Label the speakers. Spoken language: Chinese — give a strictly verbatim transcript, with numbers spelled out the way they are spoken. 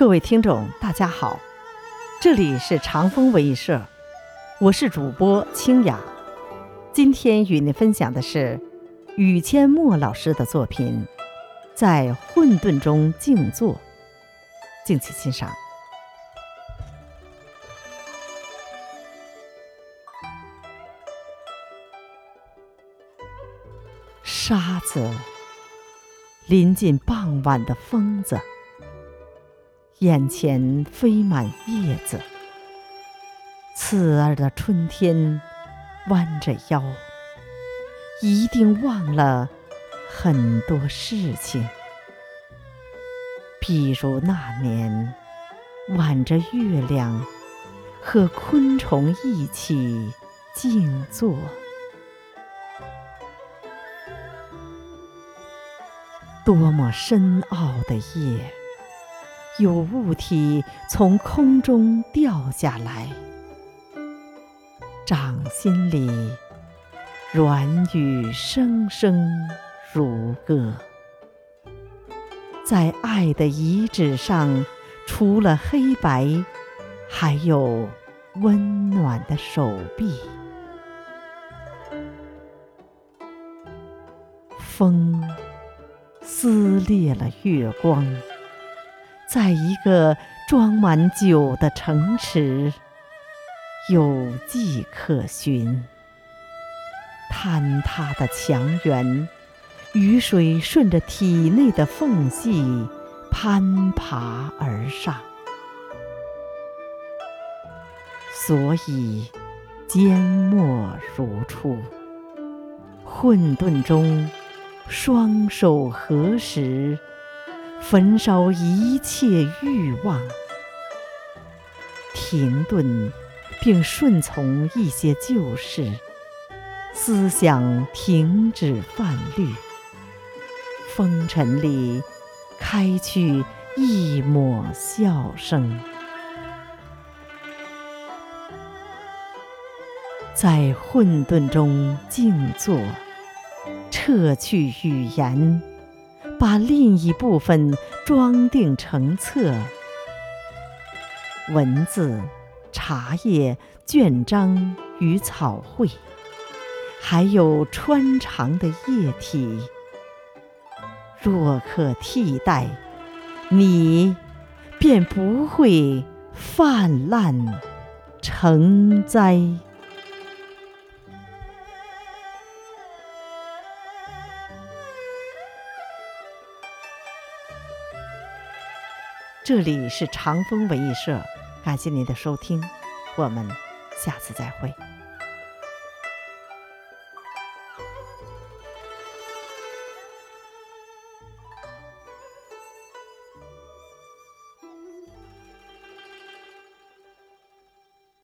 Speaker 1: 各位听众大家好，这里是长风文艺社，我是主播清雅。今天与您分享的是雨千墨老师的作品《在混沌中静坐》，敬请欣赏。沙子临近傍晚的疯子，眼前飞满叶子，刺耳的春天弯着腰，一定忘了很多事情，比如那年挽着月亮和昆虫一起静坐。多么深奥的夜，有物体从空中掉下来，掌心里软语声声如歌。在爱的遗址上，除了黑白，还有温暖的手臂。风撕裂了月光，在一个装满酒的城池，有迹可循。坍塌的墙垣，雨水顺着体内的缝隙攀爬而上，所以缄默如初。混沌中，双手合十，焚烧一切欲望，停顿并顺从一些旧事，思想停止泛绿，风尘里开去一抹笑声。在混沌中静坐，撤去语言，把另一部分装订成册。文字、茶叶、卷章与草绘，还有穿肠的液体，若可替代，你便不会泛滥成灾。这里是长风文艺社，感谢您的收听，我们下次再会。